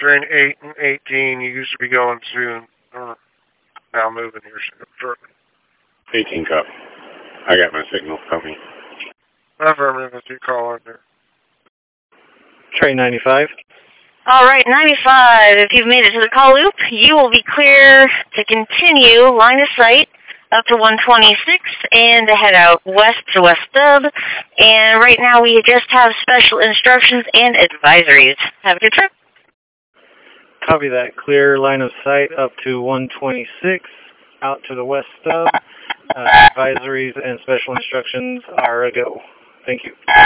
Train 8 and 18, you used to be going soon. Now moving here shortly. 18 copy. I got my signal coming. Affirmative, you call in there. Train 95. All right, 95. If you've made it to the call loop, you will be clear to continue line of sight up to 126 and to head out west to West Dub. And right now we just have special instructions and advisories. Have a good trip. Copy that. Clear line of sight up to 126, out to the West Stub. Advisories and special instructions are a go. Thank you.